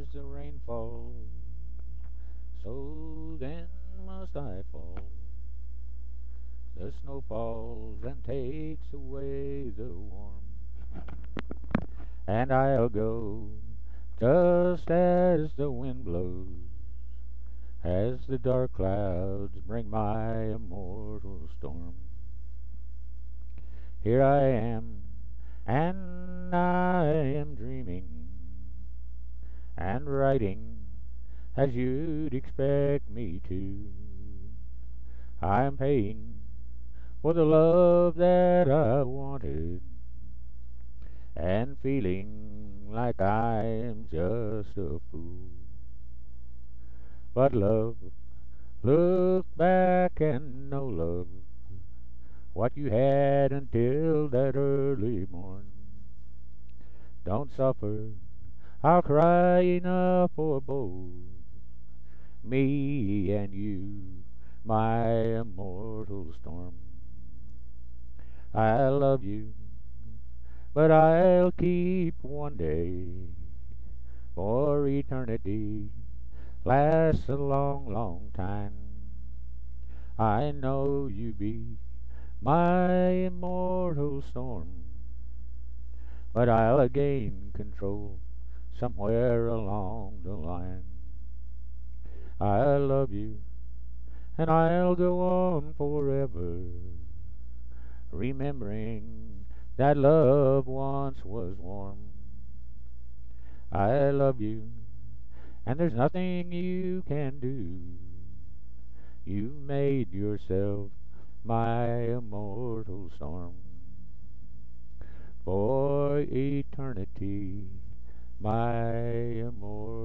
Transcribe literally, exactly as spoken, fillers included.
as the rain falls, so then must I fall. The snow falls and takes away the warmth, and I'll go just as the wind blows, as the dark clouds bring my immortal storm. Here I am, and I am dreaming, and writing as you'd expect me to. I'm paying for the love that I wanted, and feeling like I'm just a fool. But love, look back and know love, what you had until that early morn. Don't suffer, I'll cry enough for both, me and you, my immortal storm. I love you, but I'll keep one day, for eternity lasts a long, long time. I know you be my immortal storm, but I'll gain control somewhere along the line. I love you, and I'll go on forever, remembering that love once was warm. I love you, and there's nothing you can do. You made yourself my immortal storm. For eternity, my immortal